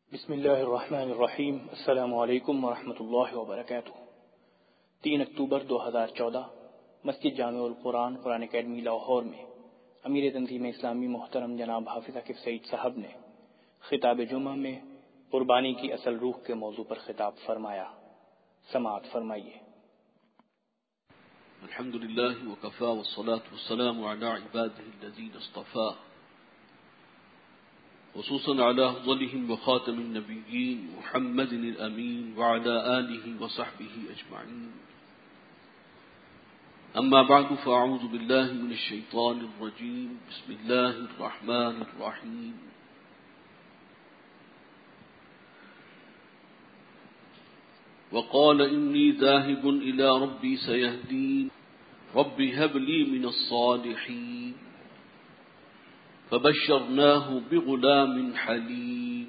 بسم اللہ الرحمن الرحیم۔ السلام علیکم ورحمۃ اللہ وبرکاتہ۔ 3 اکتوبر 2014 مسجد جامع القرآن قرآن اکیڈمی لاہور میں امیر تنظیم اسلامی محترم جناب حافظ عاقب سعید صاحب نے خطاب جمعہ میں قربانی کی اصل روح کے موضوع پر خطاب فرمایا۔ سماعت فرمائیے۔ الحمد للہ وکفا والصلاة والسلام علی عباده الذین اصطفى خصوصا على افضلهم وخاتم النبیین محمد الامین وعلى آلہ وصحبہ اجمعین، اما بعد فاعوذ باللہ من الشیطان الرجیم، بسم اللہ الرحمن الرحیم۔ وقال انی ذاہب الی ربی سیہدین رب هب لي من الصالحين فبشرناه بغلام حليم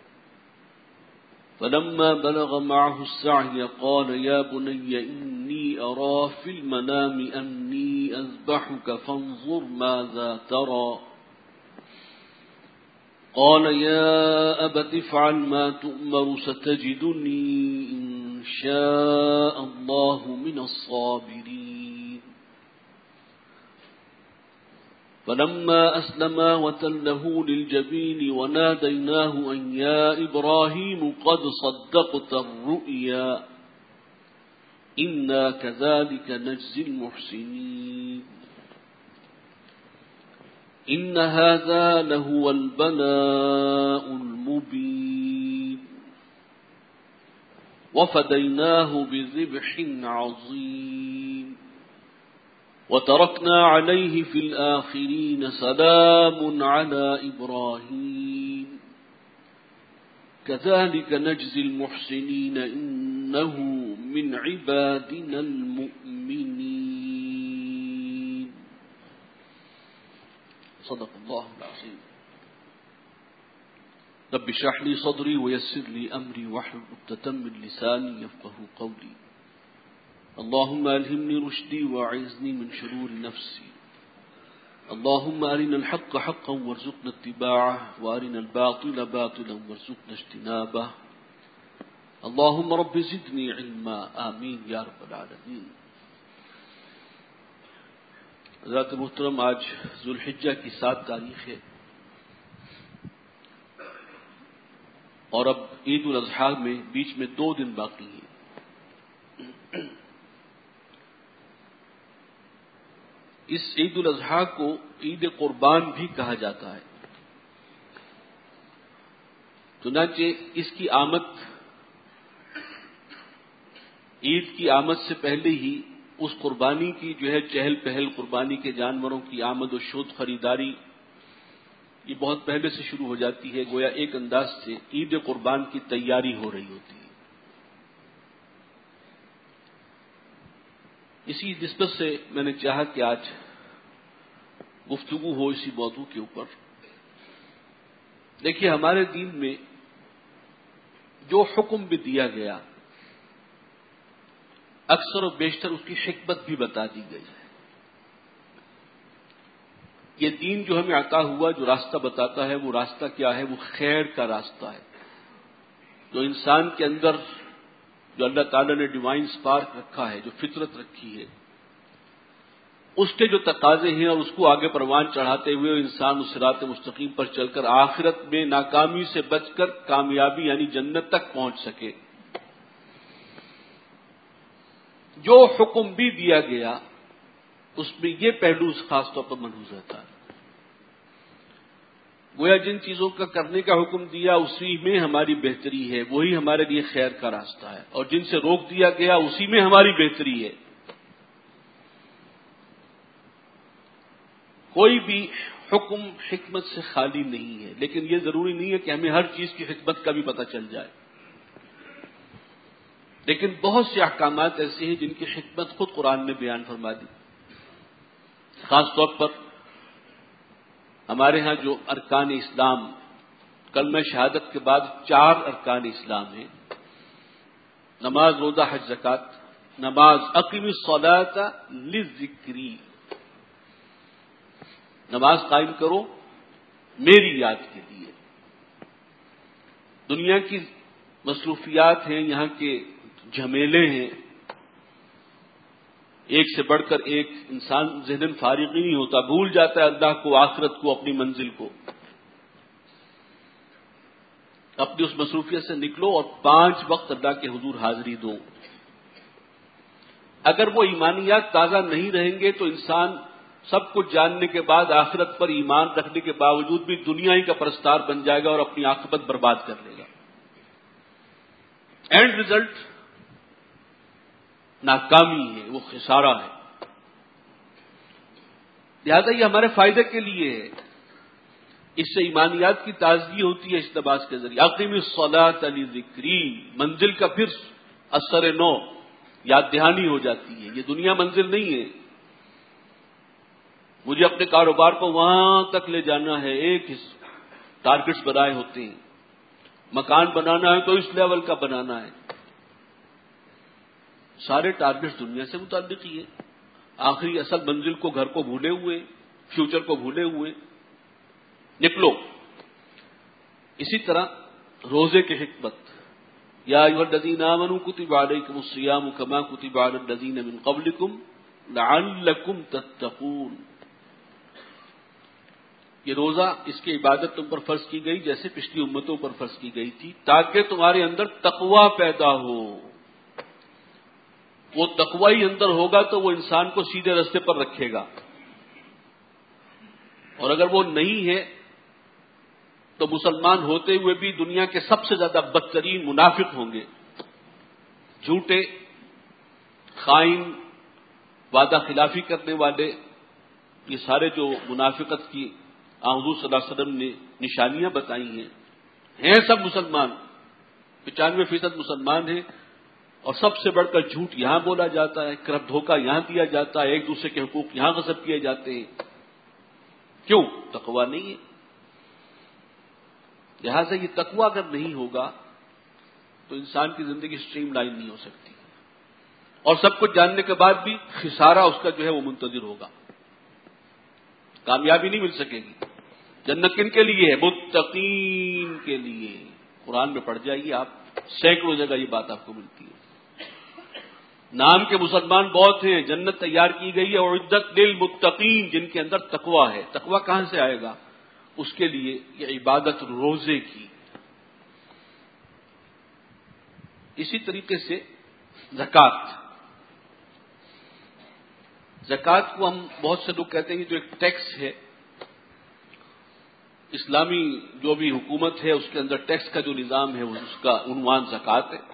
فلما بلغ معه السعي قال يا بني إني أرى في المنام أني أذبحك فانظر ماذا ترى قال يا أبت افعل ما تؤمر ستجدني إن شاء الله من الصابرين فلما أسلما وتله للجبين وناديناه أن يا إبراهيم قد صدقت الرؤيا إنا كذلك نجزي المحسنين إن هذا لهو البلاء المبين وفديناه بذبح عظيم وتركنا عليه في الآخرين سلام على إبراهيم كذلك نجزي المحسنين إنه من عبادنا المؤمنين صدق الله العظيم۔ رب اشرح لي صدري ويسر لي أمري واحلل عقدة من لساني يفقهوا قولي۔ اللهم ألهمني رشدي وأعذني من شرور نفسي۔ اللهم أرنا الحق حقا وارزقنا اتباعه وأرنا الباطل باطلا وارزقنا اجتنابه اللهم رب زدني علما آمين يا رب العالمين۔ حضرات محترم، آج ذوالحجہ کی 7 تاریخ ہے اور اب عید الاضحیٰ میں بیچ میں 2 دن باقی ہیں۔ اس عید الاضحیٰ کو عید قربان بھی کہا جاتا ہے، چنانچہ اس کی آمد عید کی آمد سے پہلے ہی اس قربانی کی چہل پہل، قربانی کے جانوروں کی آمد و شد، خریداری، یہ بہت پہلے سے شروع ہو جاتی ہے۔ گویا ایک انداز سے عید قربان کی تیاری ہو رہی ہوتی ہے۔ اسی نسبت سے میں نے چاہا کہ آج گفتگو ہو اسی موضوع کے اوپر۔ دیکھیے، ہمارے دین میں جو حکم بھی دیا گیا اکثر و بیشتر اس کی حکمت بھی بتا دی گئی ہے۔ یہ دین جو ہمیں عطا ہوا، جو راستہ بتاتا ہے، وہ راستہ کیا ہے؟ وہ خیر کا راستہ ہے۔ جو انسان کے اندر جو اللہ تعالیٰ نے ڈیوائن سپارک رکھا ہے، جو فطرت رکھی ہے، اس کے جو تقاضے ہیں اور اس کو آگے پروان چڑھاتے ہوئے انسان اس صراط مستقیم پر چل کر آخرت میں ناکامی سے بچ کر کامیابی یعنی جنت تک پہنچ سکے۔ جو حکم بھی دیا گیا اس میں یہ پہلو خاص طور پر ملحوظ رہتا ہے۔ گویا جن چیزوں کا کرنے کا حکم دیا اسی میں ہماری بہتری ہے، وہی ہمارے لیے خیر کا راستہ ہے، اور جن سے روک دیا گیا اسی میں ہماری بہتری ہے۔ کوئی بھی حکم حکمت سے خالی نہیں ہے، لیکن یہ ضروری نہیں ہے کہ ہمیں ہر چیز کی حکمت کا بھی پتہ چل جائے۔ لیکن بہت سے احکامات ایسے ہیں جن کی حکمت خود قرآن نے بیان فرما دی۔ خاص طور پر ہمارے ہاں جو ارکان اسلام، کلمہ شہادت کے بعد 4 ارکان اسلام ہیں: نماز، روزہ، حج، زکوٰۃ۔ نماز، اقیم الصلاۃ لذکری، نماز قائم کرو میری یاد کے لیے۔ دنیا کی مصروفیات ہیں، یہاں کے جھمیلے ہیں، ایک سے بڑھ کر ایک، انسان ذہن فارغ ہی نہیں ہوتا، بھول جاتا ہے اللہ کو، آخرت کو، اپنی منزل کو۔ اپنی اس مصروفیت سے نکلو اور 5 وقت اللہ کے حضور حاضری دو۔ اگر وہ ایمانیات تازہ نہیں رہیں گے تو انسان سب کچھ جاننے کے بعد آخرت پر ایمان رکھنے کے باوجود بھی دنیا ہی کا پرستار بن جائے گا اور اپنی عاقبت برباد کر لے گا۔ اینڈ رزلٹ ناکامی ہے، وہ خسارہ ہے۔ لہذا یہ ہمارے فائدے کے لیے ہے، اس سے ایمانیات کی تازگی ہوتی ہے اس نماز کے ذریعے۔ اقیم الصلاۃ لذکری، منزل کا پھر اثر نو، یاد دہانی ہو جاتی ہے۔ یہ دنیا منزل نہیں ہے، مجھے اپنے کاروبار کو وہاں تک لے جانا ہے، ایک ٹارگٹس بنائے ہوتے ہیں، مکان بنانا ہے تو اس لیول کا بنانا ہے، سارے ٹارگٹس دنیا سے متعلق ہی ہے۔ آخری اصل منزل کو، گھر کو بھولے ہوئے، فیوچر کو بھولے ہوئے نکلو۔ اسی طرح روزے کی حکمت، یا ایھا الذین آمنوا کتب علیکم الصیام کما کتب علی الذین من قبلکم لعلکم تتقون۔ یہ روزہ، اس کی عبادت تم پر فرض کی گئی جیسے پچھلی امتوں پر فرض کی گئی تھی، تاکہ تمہارے اندر تقوی پیدا ہو۔ وہ تقوی ہی اندر ہوگا تو وہ انسان کو سیدھے راستے پر رکھے گا، اور اگر وہ نہیں ہے تو مسلمان ہوتے ہوئے بھی دنیا کے سب سے زیادہ بدترین منافق ہوں گے، جھوٹے، خائن، وعدہ خلافی کرنے والے۔ یہ سارے جو منافقت کی حضور صلی اللہ علیہ وسلم نے نشانیاں بتائی ہیں سب مسلمان، 95% مسلمان ہیں، اور سب سے بڑھ کر جھوٹ یہاں بولا جاتا ہے، کرپ دھوکہ یہاں دیا جاتا ہے، ایک دوسرے کے حقوق یہاں غصب کیے جاتے ہیں۔ کیوں؟ تقویٰ نہیں ہے۔ لہٰذا یہ تقویٰ اگر نہیں ہوگا تو انسان کی زندگی سٹریم لائن نہیں ہو سکتی، اور سب کچھ جاننے کے بعد بھی خسارہ اس کا جو ہے وہ منتظر ہوگا، کامیابی نہیں مل سکے گی۔ جنت کن کے لیے ہے؟ متقین کے لیے۔ قرآن میں پڑھ جائیے آپ، سینکڑوں جگہ یہ بات آپ کو ملتی ہے۔ نام کے مسلمان بہت ہیں، جنت تیار کی گئی ہے، اور عدت للمتقین، جن کے اندر تقویٰ ہے۔ تقویٰ کہاں سے آئے گا؟ اس کے لیے یہ عبادت روزے کی۔ اسی طریقے سے زکوٰۃ، زکوٰۃ کو ہم بہت سے لوگ کہتے ہیں کہ جو ایک ٹیکس ہے، اسلامی جو بھی حکومت ہے اس کے اندر ٹیکس کا جو نظام ہے اس کا عنوان زکوٰۃ ہے،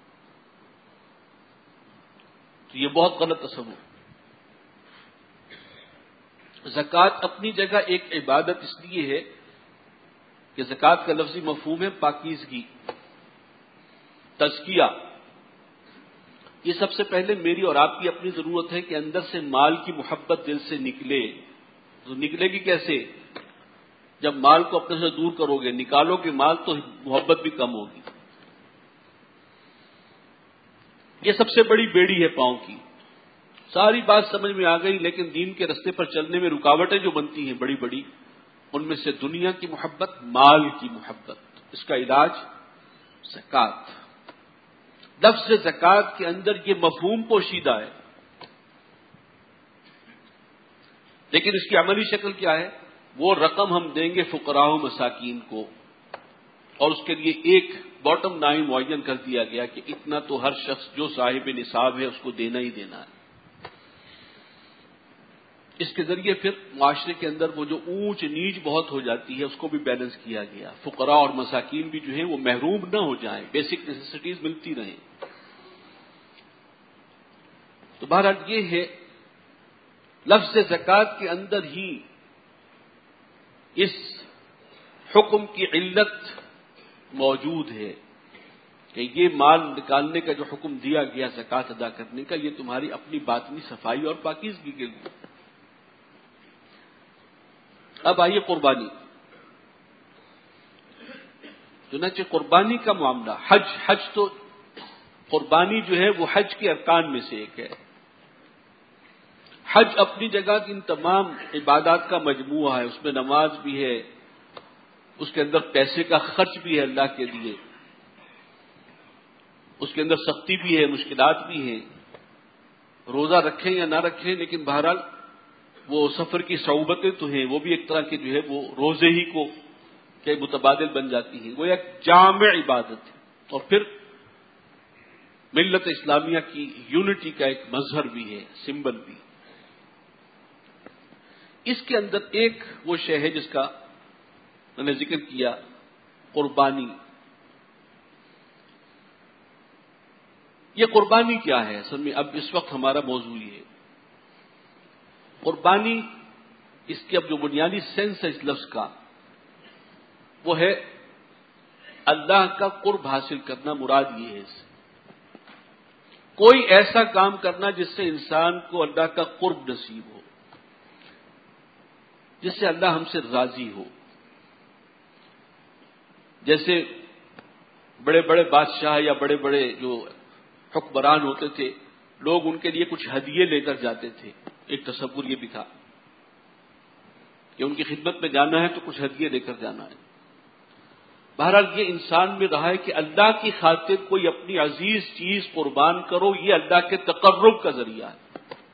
تو یہ بہت غلط تصور۔ زکوٰۃ اپنی جگہ ایک عبادت اس لیے ہے کہ زکوٰۃ کا لفظی مفہوم ہے پاکیزگی، تزکیہ۔ یہ سب سے پہلے میری اور آپ کی اپنی ضرورت ہے کہ اندر سے مال کی محبت دل سے نکلے۔ تو نکلے گی کیسے؟ جب مال کو اپنے سے دور کرو گے، نکالو گے مال تو محبت بھی کم ہوگی۔ یہ سب سے بڑی بیڑی ہے پاؤں کی۔ ساری بات سمجھ میں آ گئی، لیکن دین کے رستے پر چلنے میں رکاوٹیں جو بنتی ہیں بڑی بڑی، ان میں سے دنیا کی محبت، مال کی محبت۔ اس کا علاج زکوٰۃ۔ لفظ زکوٰۃ کے اندر یہ مفہوم پوشیدہ ہے، لیکن اس کی عملی شکل کیا ہے؟ وہ رقم ہم دیں گے فقراء و مساکین کو، اور اس کے لیے ایک باٹم لائن معین کر دیا گیا کہ اتنا تو ہر شخص جو صاحب نصاب ہے اس کو دینا ہی دینا ہے۔ اس کے ذریعے پھر معاشرے کے اندر وہ جو اونچ نیچ بہت ہو جاتی ہے اس کو بھی بیلنس کیا گیا، فقراء اور مساکین بھی جو ہیں وہ محروم نہ ہو جائیں، بیسک نیسیسٹیز ملتی رہیں۔ تو بہرحال یہ ہے، لفظ زکوٰۃ کے اندر ہی اس حکم کی علت موجود ہے کہ یہ مال نکالنے کا جو حکم دیا گیا زکوٰۃ ادا کرنے کا، یہ تمہاری اپنی باطنی صفائی اور پاکیزگی کے لیے۔ اب آئیے قربانی۔ چنانچہ قربانی کا معاملہ، حج تو قربانی جو ہے وہ حج کے ارکان میں سے ایک ہے۔ حج اپنی جگہ ان تمام عبادات کا مجموعہ ہے، اس میں نماز بھی ہے، اس کے اندر پیسے کا خرچ بھی ہے اللہ کے لیے، اس کے اندر سختی بھی ہے، مشکلات بھی ہیں، روزہ رکھیں یا نہ رکھیں، لیکن بہرحال وہ سفر کی صعوبتیں تو ہیں، وہ بھی ایک طرح کی جو ہے وہ روزے ہی کو کہ متبادل بن جاتی ہیں، وہ ایک جامع عبادت ہے، اور پھر ملت اسلامیہ کی یونٹی کا ایک مظہر بھی ہے، سمبل بھی۔ اس کے اندر ایک وہ شے ہے جس کا میں نے ذکر کیا، قربانی۔ یہ قربانی کیا ہے اصل میں؟ اب اس وقت ہمارا موضوع یہ ہے قربانی۔ اس کی اب جو بنیادی سینس ہے اس لفظ کا وہ ہے اللہ کا قرب حاصل کرنا، مراد یہ ہے اس سے کوئی ایسا کام کرنا جس سے انسان کو اللہ کا قرب نصیب ہو، جس سے اللہ ہم سے راضی ہو۔ جیسے بڑے بڑے بادشاہ یا بڑے بڑے جو حکمران ہوتے تھے، لوگ ان کے لیے کچھ ہدیے لے کر جاتے تھے۔ ایک تصور یہ بھی تھا کہ ان کی خدمت میں جانا ہے تو کچھ ہدیے لے کر جانا ہے۔ بہرحال یہ انسان میں رہا ہے کہ اللہ کی خاطر کوئی اپنی عزیز چیز قربان کرو، یہ اللہ کے تقرب کا ذریعہ ہے۔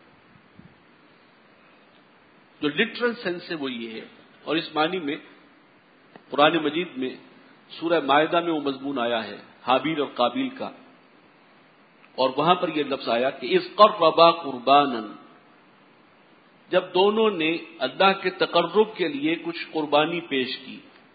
جو لٹرل سینس ہے وہ یہ ہے، اور اس معنی میں قرآن مجید میں سورہ مائدہ میں وہ مضمون آیا ہے حابیل اور قابیل کا، اور وہاں پر یہ لفظ آیا کہ اذ قربا قربانا، جب دونوں نے اللہ کے تقرب کے لیے کچھ قربانی پیش کی،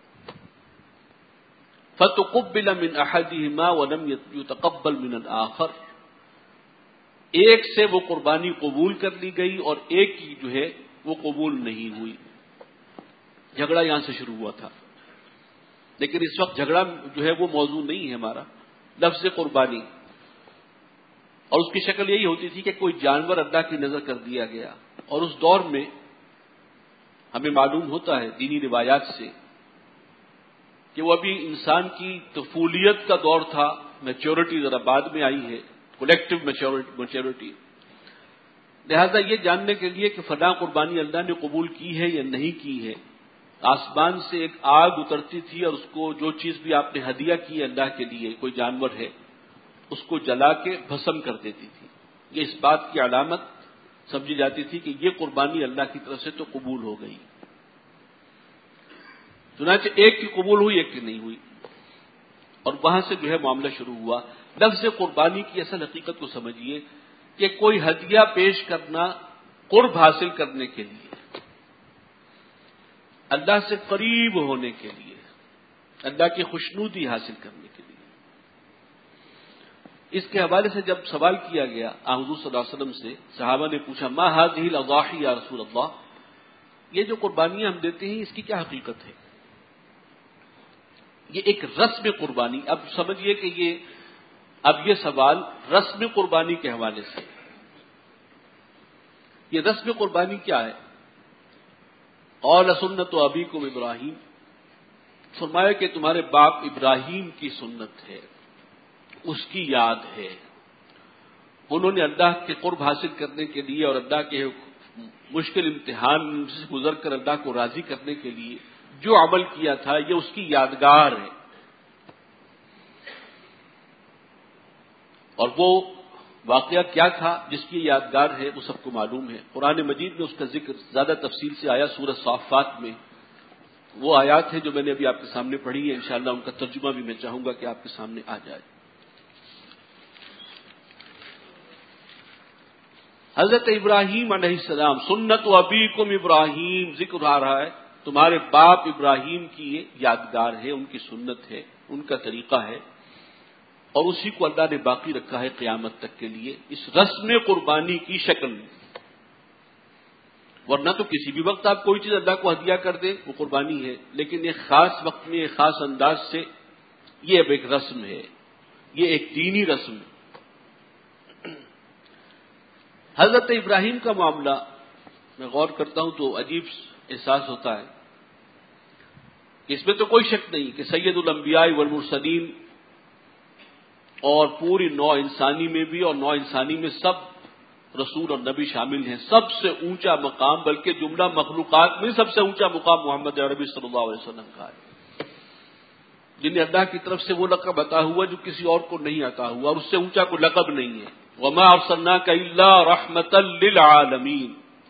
فتقبل من احدهما ولم يتقبل من الاخر، ایک سے وہ قربانی قبول کر لی گئی اور ایک کی جو ہے وہ قبول نہیں ہوئی۔ جھگڑا یہاں سے شروع ہوا تھا، لیکن اس وقت جھگڑا جو ہے وہ موضوع نہیں ہے ہمارا، لفظ قربانی، اور اس کی شکل یہی ہوتی تھی کہ کوئی جانور اللہ کی نظر کر دیا گیا، اور اس دور میں ہمیں معلوم ہوتا ہے دینی روایات سے کہ وہ ابھی انسان کی طفولیت کا دور تھا، میچورٹی ذرا بعد میں آئی ہے، کولیکٹو میچورٹی۔ لہذا یہ جاننے کے لیے کہ فلاں قربانی اللہ نے قبول کی ہے یا نہیں کی ہے، آسمان سے ایک آگ اترتی تھی اور اس کو جو چیز بھی آپ نے ہدیہ کی ہے اللہ کے لیے، کوئی جانور ہے، اس کو جلا کے بھسم کر دیتی تھی۔ یہ اس بات کی علامت سمجھی جاتی تھی کہ یہ قربانی اللہ کی طرف سے تو قبول ہو گئی۔ چنانچہ ایک کی قبول ہوئی، ایک کی نہیں ہوئی، اور وہاں سے جو ہے معاملہ شروع ہوا۔ لفظ قربانی کی اصل حقیقت کو سمجھیے کہ کوئی ہدیہ پیش کرنا قرب حاصل کرنے کے لیے، اللہ سے قریب ہونے کے لیے، اللہ کی خوشنودی حاصل کرنے کے لیے۔ اس کے حوالے سے جب سوال کیا گیا حضور صلی اللہ علیہ وسلم سے، صحابہ نے پوچھا ما هذه الاضاحی یا رسول اللہ، یہ جو قربانیاں ہم دیتے ہیں اس کی کیا حقیقت ہے؟ یہ ایک رسم قربانی، اب سمجھیے کہ یہ سوال رسم قربانی کے حوالے سے، یہ رسم قربانی کیا ہے؟ قال سنت ابیکم ابراہیم، فرمایا کہ تمہارے باپ ابراہیم کی سنت ہے، اس کی یاد ہے۔ انہوں نے اللہ کے قرب حاصل کرنے کے لیے اور اللہ کے مشکل امتحان سے گزر کر اللہ کو راضی کرنے کے لیے جو عمل کیا تھا یہ اس کی یادگار ہے، اور وہ واقعہ کیا تھا جس کی یادگار ہے وہ سب کو معلوم ہے۔ قرآن مجید میں اس کا ذکر زیادہ تفصیل سے آیا سورہ صافات میں، وہ آیات ہیں جو میں نے ابھی آپ کے سامنے پڑھی ہے، انشاءاللہ ان کا ترجمہ بھی میں چاہوں گا کہ آپ کے سامنے آ جائے۔ حضرت ابراہیم علیہ السلام، سنت ابیکم ابراہیم، ذکر آ رہا ہے تمہارے باپ ابراہیم کی یہ یادگار ہے، ان کی سنت ہے، ان کا طریقہ ہے، اور اسی کو اللہ نے باقی رکھا ہے قیامت تک کے لیے اس رسم قربانی کی شکل میں۔ ورنہ تو کسی بھی وقت آپ کوئی چیز اللہ کو ہدیہ کر دیں وہ قربانی ہے، لیکن ایک خاص وقت میں ایک خاص انداز سے یہ اب ایک رسم ہے، یہ ایک دینی رسم ہے۔ حضرت ابراہیم کا معاملہ میں غور کرتا ہوں تو عجیب احساس ہوتا ہے کہ اس میں تو کوئی شک نہیں کہ سید الانبیاء والمرسلین اور پوری نوع انسانی میں بھی اور نوع انسانی میں سب رسول اور نبی شامل ہیں، سب سے اونچا مقام بلکہ جملہ مخلوقات میں سب سے اونچا مقام محمد عربی صلی اللہ علیہ وسلم کا ہے۔ جنہیں اللہ کی طرف سے وہ لقب عطا ہوا جو کسی اور کو نہیں عطا ہوا، اور اس سے اونچا کوئی لقب نہیں ہے۔ وَمَا أَرْسَلْنَاكَ إِلَّا رَحْمَةً لِّلْعَالَمِينَ۔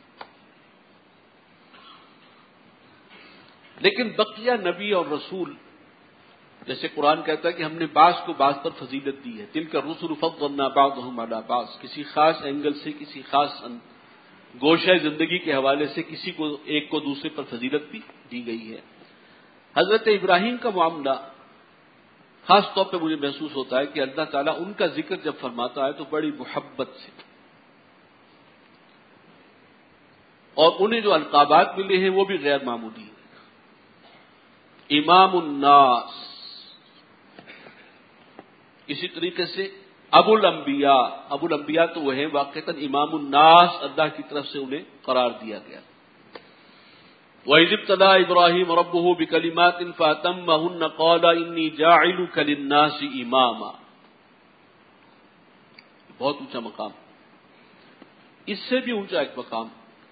لیکن بقیہ نبی اور رسول، جیسے قرآن کہتا ہے کہ ہم نے بعض کو بعض پر فضیلت دی ہے، تِلْكَ الرُّسُلُ فَضَّلْنَا بَعْضَهُمْ عَلَىٰ بَعْضٍ، کسی خاص اینگل سے، کسی خاص گوشہ زندگی کے حوالے سے کسی کو ایک کو دوسرے پر فضیلت بھی دی گئی ہے۔ حضرت ابراہیم کا معاملہ خاص طور پہ مجھے محسوس ہوتا ہے کہ اللہ تعالیٰ ان کا ذکر جب فرماتا ہے تو بڑی محبت سے، اور انہیں جو القابات ملے ہیں وہ بھی غیر معمولی ہیں۔ امام الناس، اسی طریقے سے ابو الانبیاء تو وہ ہیں واقعتاً امام الناس، اللہ کی طرف سے انہیں قرار دیا گیا۔ وَإِذِ ابْتَلَىٰ إِبْرَاهِيمَ رَبُّهُ بِكَلِمَاتٍ فَأَتَمَّهُنَّ قَالَ إِنِّي جَاعِلُكَ لِلنَّاسِ إِمَامًا۔ بہت اونچا مقام، اس سے بھی اونچا ایک مقام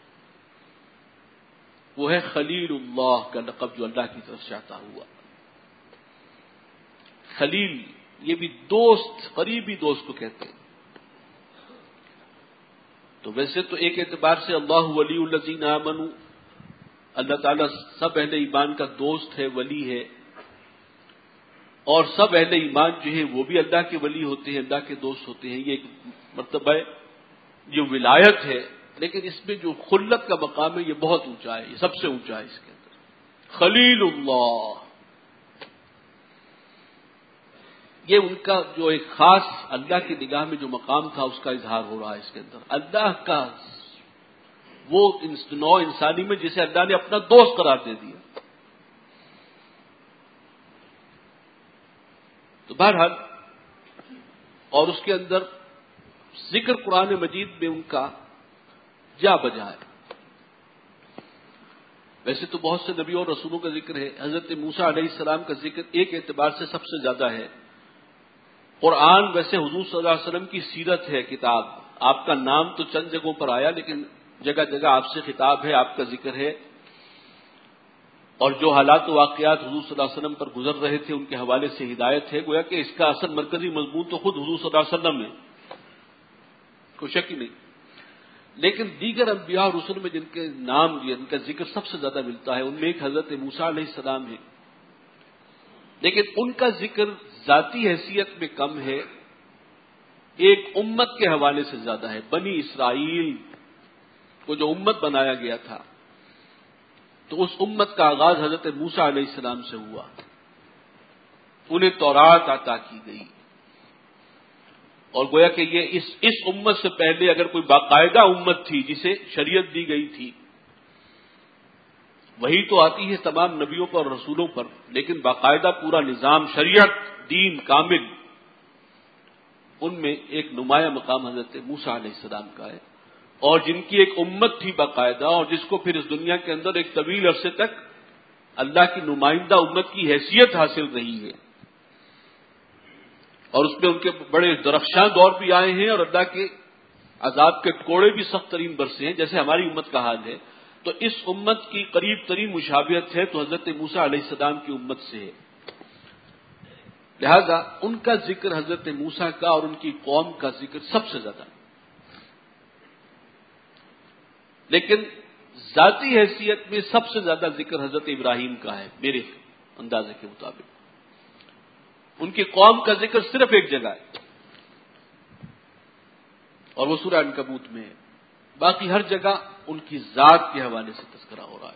وہ ہے خلیل اللہ کا لقب جو اللہ کی طرف سے عطا ہوا۔ خلیل، یہ بھی دوست، قریبی دوست کو کہتے ہیں۔ تو ویسے تو ایک اعتبار سے اللہ ولی الذین آمنوا، اللہ تعالیٰ سب اہل ایمان کا دوست ہے، ولی ہے، اور سب اہل ایمان جو ہے وہ بھی اللہ کے ولی ہوتے ہیں، اللہ کے دوست ہوتے ہیں۔ یہ ایک مرتبہ جو ولایت ہے، لیکن اس میں جو خلت کا مقام ہے یہ بہت اونچا ہے، یہ سب سے اونچا ہے اس کے اندر۔ خلیل اللہ، یہ ان کا جو ایک خاص اللہ کی نگاہ میں جو مقام تھا اس کا اظہار ہو رہا ہے اس کے اندر۔ اللہ کا وہ نوع انسانی میں جسے اللہ نے اپنا دوست قرار دے دیا۔ تو بہرحال، اور اس کے اندر ذکر قرآن مجید میں ان کا جا بجا ہے۔ ویسے تو بہت سے نبیوں اور رسولوں کا ذکر ہے، حضرت موسیٰ علیہ السلام کا ذکر ایک اعتبار سے سب سے زیادہ ہے۔ قرآن ویسے حضور صلی اللہ علیہ وسلم کی سیرت ہے، کتاب، آپ کا نام تو چند جگہوں پر آیا لیکن جگہ جگہ آپ سے خطاب ہے، آپ کا ذکر ہے، اور جو حالات و واقعات حضور صلی اللہ علیہ وسلم پر گزر رہے تھے ان کے حوالے سے ہدایت ہے۔ گویا کہ اس کا اصل مرکزی مضمون تو خود حضور صلی اللہ علیہ وسلم ہے، کوئی شک ہی نہیں۔ لیکن دیگر انبیاء اور رسل میں جن کے نام جن کا ذکر سب سے زیادہ ملتا ہے ان میں ایک حضرت موسیٰ علیہ السلام ہے، لیکن ان کا ذکر ذاتی حیثیت میں کم ہے، ایک امت کے حوالے سے زیادہ ہے۔ بنی اسرائیل کو جو امت بنایا گیا تھا تو اس امت کا آغاز حضرت موسیٰ علیہ السلام سے ہوا، انہیں تورات عطا کی گئی، اور گویا کہ یہ اس امت سے پہلے اگر کوئی باقاعدہ امت تھی جسے شریعت دی گئی تھی، وہی تو آتی ہے تمام نبیوں پر اور رسولوں پر، لیکن باقاعدہ پورا نظام، شریعت، دین کامل، ان میں ایک نمایاں مقام حضرت موسیٰ علیہ السلام کا ہے، اور جن کی ایک امت تھی باقاعدہ، اور جس کو پھر اس دنیا کے اندر ایک طویل عرصے تک اللہ کی نمائندہ امت کی حیثیت حاصل رہی ہے، اور اس میں ان کے بڑے درخشاں دور بھی آئے ہیں اور اللہ کے عذاب کے کوڑے بھی سخت ترین برسے ہیں، جیسے ہماری امت کا حال ہے۔ تو اس امت کی قریب ترین مشابہت ہے تو حضرت موسیٰ علیہ السلام کی امت سے ہے، لہذا ان کا ذکر، حضرت موسیٰ کا اور ان کی قوم کا ذکر سب سے زیادہ ہے۔ لیکن ذاتی حیثیت میں سب سے زیادہ ذکر حضرت ابراہیم کا ہے میرے اندازے کے مطابق۔ ان کی قوم کا ذکر صرف ایک جگہ ہے اور وہ سورہ عنکبوت میں ہے، باقی ہر جگہ ان کی ذات کے حوالے سے تذکرہ ہو رہا ہے۔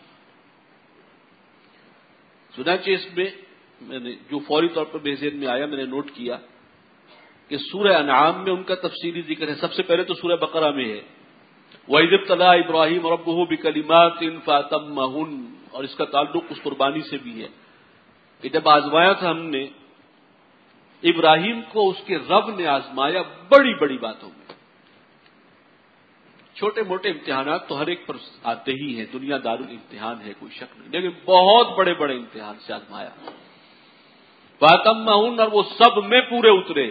چنانچہ اس میں میں نے جو فوری طور پر میرے ذہن میں آیا، میں نے نوٹ کیا کہ سورہ انعام میں ان کا تفصیلی ذکر ہے، سب سے پہلے تو سورہ بقرہ میں ہے وَإِذِ ابْتَلَىٰ إِبْرَاهِيمَ رَبُّهُ بِكَلِمَاتٍ فَأَتَمَّهُنَّ، اور اس کا تعلق اس قربانی سے بھی ہے کہ جب آزمایا تھا ہم نے ابراہیم کو، اس کے رب نے آزمایا بڑی بڑی باتوں میں۔ چھوٹے موٹے امتحانات تو ہر ایک پر آتے ہی ہیں، دنیا دار الامتحان ہے، کوئی شک نہیں، لیکن بہت بڑے بڑے امتحان سے آزمایا۔ فَأَتَمَّهُنَّ، اور وہ سب میں پورے اترے،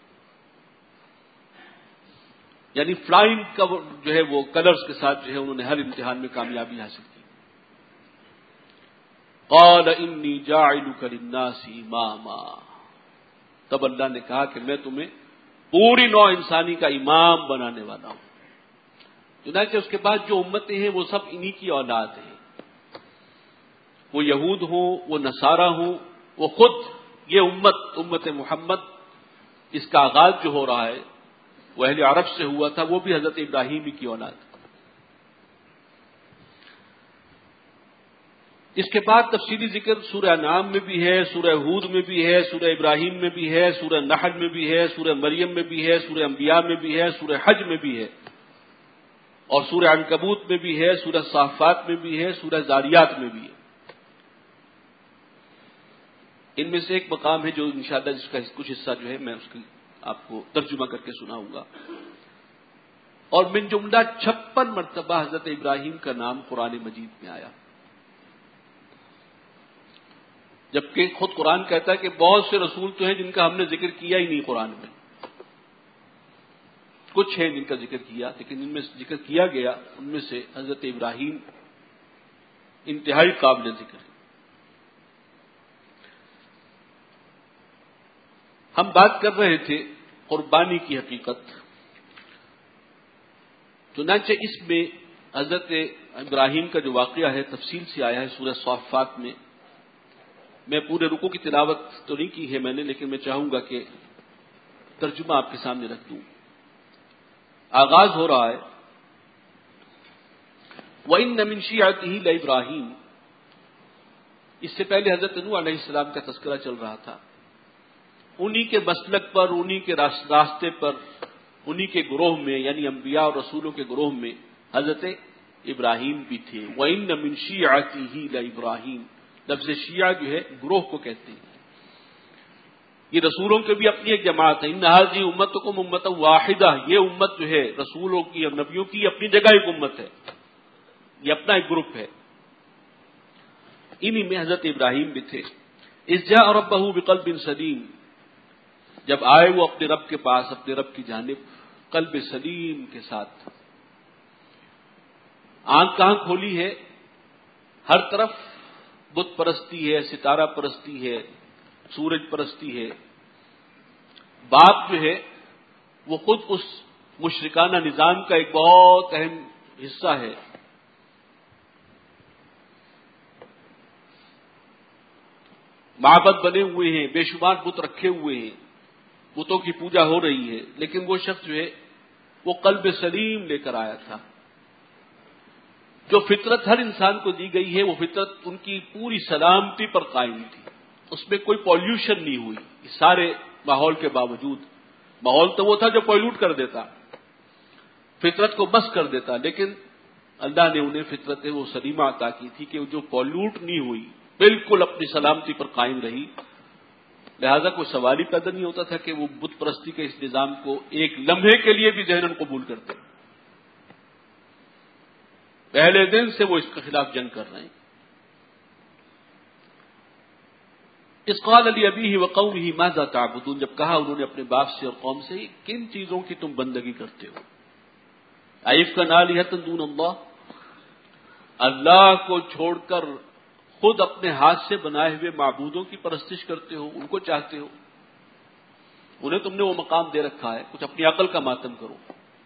یعنی فلائنگ کا جو ہے وہ کلرز کے ساتھ جو ہے انہوں نے ہر امتحان میں کامیابی حاصل کی۔ قال انی جاعلک للناس اماما، تب اللہ نے کہا کہ میں تمہیں پوری نوع انسانی کا امام بنانے والا ہوں۔ چنانچہ اس کے بعد جو امتیں ہیں وہ سب انہی کی اولاد ہیں، وہ یہود ہوں، وہ نصارہ ہوں، وہ خود یہ امت محمد، اس کا آغاز جو ہو رہا ہے وہ اہل عرب سے ہوا تھا، وہ بھی حضرت ابراہیم ہی کی اولاد۔ اس کے بعد تفصیلی ذکر سورہ انعام میں بھی ہے، سورہ ہود میں بھی ہے، سورہ ابراہیم میں بھی ہے، سورہ نحل میں بھی ہے، سورہ مریم میں بھی ہے، سورہ انبیاء میں بھی ہے، سورہ حج میں بھی ہے، اور سورہ عنکبوت میں بھی ہے، سورہ صافات میں بھی ہے، سورہ ذاریات میں بھی ہے۔ ان میں سے ایک مقام ہے جو انشاءاللہ جس کا کچھ حصہ جو ہے میں اس کی آپ کو ترجمہ کر کے سناؤں گا، اور من جملہ 56 مرتبہ حضرت ابراہیم کا نام قرآن مجید میں آیا، جبکہ خود قرآن کہتا ہے کہ بہت سے رسول تو ہیں جن کا ہم نے ذکر کیا ہی نہیں قرآن میں، کچھ ہیں جن کا ذکر کیا، لیکن ان میں ذکر کیا گیا ان میں سے حضرت ابراہیم انتہائی قابل ذکر ہے۔ ہم بات کر رہے تھے قربانی کی حقیقت، چنانچہ اس میں حضرت ابراہیم کا جو واقعہ ہے تفصیل سے آیا ہے سورہ صافات میں۔ میں پورے رکوع کی تلاوت تو نہیں کی ہے میں نے، لیکن میں چاہوں گا کہ ترجمہ آپ کے سامنے رکھ دوں۔ آغاز ہو رہا ہے وَإِنَّ مِن شِيعَتِهِ لَإِبْرَاهِيمَ، اس سے پہلے حضرت نوح علیہ السلام کا تذکرہ چل رہا تھا، انہی کے مسلک پر، انہی کے راستے پر، انہی کے گروہ میں، یعنی انبیاء اور رسولوں کے گروہ میں حضرت ابراہیم بھی تھے۔ وَإِنَّ مِن شِيعَتِهِ لَإِبْرَاهِيمَ، لفظ شیعہ جو ہے گروہ کو کہتے ہیں، یہ رسولوں کے بھی اپنی ایک جماعت ہے۔ ان هذه امتکم امۃ واحدہ، یہ امت جو ہے رسولوں کی اور نبیوں کی اپنی جگہ ایک امت ہے، یہ اپنا ایک گروپ ہے۔ انہی میں حضرت ابراہیم بھی تھے۔ اذ جاء ربہ بقلب سلیم، جب آئے وہ اپنے رب کے پاس، اپنے رب کی جانب قلب سلیم کے ساتھ۔ آنکھ کہاں کھولی ہے؟ ہر طرف بت پرستی ہے، ستارہ پرستی ہے، سورج پرستی ہے۔ باپ جو ہے وہ خود اس مشرکانہ نظام کا ایک بہت اہم حصہ ہے۔ معبد بنے ہوئے ہیں، بے شمار بت رکھے ہوئے ہیں، بتوں کی پوجا ہو رہی ہے، لیکن وہ شخص جو ہے وہ قلب سلیم لے کر آیا تھا۔ جو فطرت ہر انسان کو دی گئی ہے وہ فطرت ان کی پوری سلامتی پر قائم تھی، اس میں کوئی پالوشن نہیں ہوئی، اس سارے ماحول کے باوجود۔ ماحول تو وہ تھا جو پالوٹ کر دیتا، فطرت کو بس کر دیتا، لیکن اللہ نے انہیں فطرت وہ سلیمہ عطا کی تھی کہ جو پالوٹ نہیں ہوئی، بالکل اپنی سلامتی پر قائم رہی۔ لہذا کوئی سوال ہی پیدا نہیں ہوتا تھا کہ وہ بت پرستی کے اس نظام کو ایک لمحے کے لیے بھی ذہناً قبول کرتے۔ پہلے دن سے وہ اس کے خلاف جنگ کر رہے ہیں۔ اذ قال لأبیہ وقومہ ماذا تعبدون، جب کہا انہوں نے اپنے باپ سے اور قوم سے کن چیزوں کی تم بندگی کرتے ہو؟ ایفکا آلہۃ دون اللہ، اللہ کو چھوڑ کر خود اپنے ہاتھ سے بنائے ہوئے معبودوں کی پرستش کرتے ہو، ان کو چاہتے ہو، انہیں تم نے وہ مقام دے رکھا ہے، کچھ اپنی عقل کا ماتم کرو۔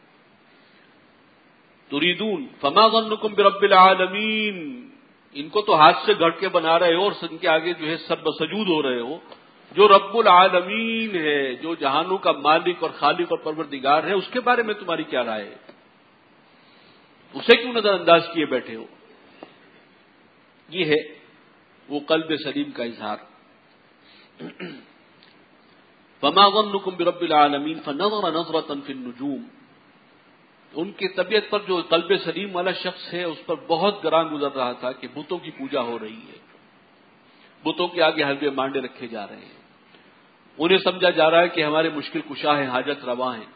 تریدون فما ظنکم برب العالمین، ان کو تو ہاتھ سے گھڑ کے بنا رہے ہو اور ان کے آگے جو ہے سر بسجود ہو رہے ہو، جو رب العالمین ہے، جو جہانوں کا مالک اور خالق اور پروردگار ہے، اس کے بارے میں تمہاری کیا رائے ہے؟ اسے کیوں نظر انداز کیے بیٹھے ہو؟ یہ ہے وہ قلب سلیم کا اظہار۔ فما ظنکم برب العالمین فنظر نظرۃ فی النجوم، ان کی طبیعت پر جو قلب سلیم والا شخص ہے اس پر بہت گراں گزر رہا تھا کہ بتوں کی پوجا ہو رہی ہے، بتوں کے آگے حلوے مانڈے رکھے جا رہے ہیں، انہیں سمجھا جا رہا ہے کہ ہمارے مشکل کشا ہیں، حاجت رواں ہیں۔